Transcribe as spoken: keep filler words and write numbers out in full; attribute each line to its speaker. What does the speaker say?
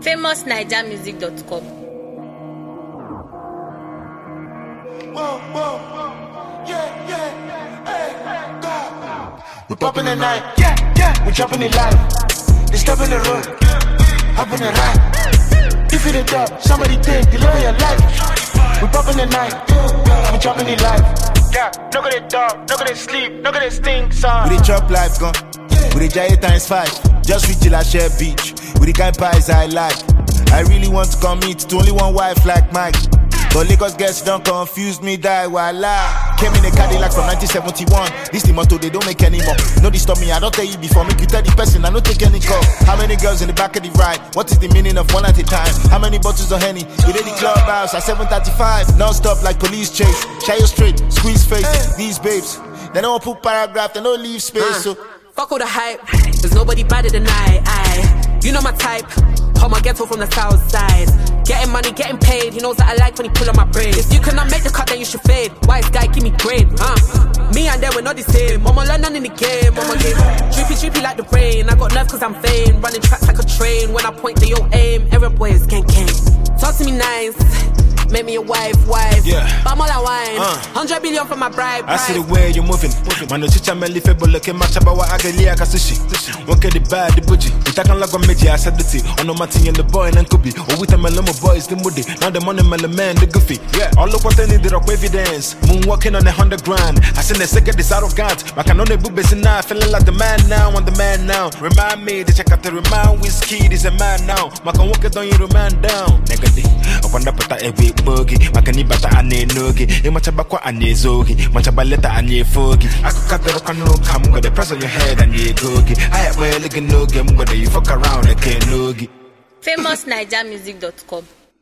Speaker 1: famous naija music dot com.
Speaker 2: Whoa, whoa, yeah, yeah, hey, God. We poppin' the night, yeah, yeah, we jumpin' the light. They step in the road, up in the ride. If you the top, somebody take, deliver your life. We poppin' the night, we jumpin' the life. Yeah, no go they talk, no go they sleep, no go they stink, son.
Speaker 3: We dey chop life gun, we dey giant times five. Just reach till I share beach, with the kind pies I like. I really want to commit to only one wife like Mike. But Lagos girls don't confuse me, die voila. Came in a Cadillac from nineteen seventy-one. This the motto, they don't make anymore. No disturb me, I don't tell you before. Make you tell the person, I don't take any call. How many girls in the back of the ride? What is the meaning of one at a time? How many bottles of Henny? We did the clubhouse at seven thirty-five. Non-stop like police chase. Shy you straight, squeeze face. These babes, they don't put paragraph, they don't leave space. So
Speaker 4: fuck all the hype, there's nobody better than I, I. You know my type, home my ghetto from the south side. Getting money, getting paid, he knows that I like when he pull on my brain. If you cannot make the cut, then you should fade. Wise guy, give me grade, huh? Me and them, we're not the same. Mama learn none in the game, mama game. Drippy, drippy like the rain. I got nerve cause I'm vain. Running tracks like a train. When I point, they all aim. Every boy is gang gang. Talk to me nice. Make me a wife, wife.
Speaker 3: Yeah.
Speaker 4: Bam all I wine. Uh. Hundred billion for my bride.
Speaker 3: I see the way you're moving. Man, no chicha me life, but look at my chaba wa agalia kasushi. Look at the bad, the butchie. We take on like a meji, I said the tea. On no matin and the boy and kubi. Or with a mellow boys, the moody. Now the money mellow man, the goofy. Yeah. All look what they need, the rock evidence. Moonwalking on a hundred grand. I seen the second this arrogant. My can only boobies in now, feeling like the man now, I'm the man now. Remind me, the check out the remind whiskey, this a man now. My can walk it on you, the man down. Negative. I wonder put that every boogie. Makani bata ane nogi. E machabakwa ane zogi. Machabaleta ane fogi. I could cut the rock and no come with the press on your head and ye gogi. I have my elegant no game whether you fuck around like a nogi.
Speaker 1: famous naija music dot com.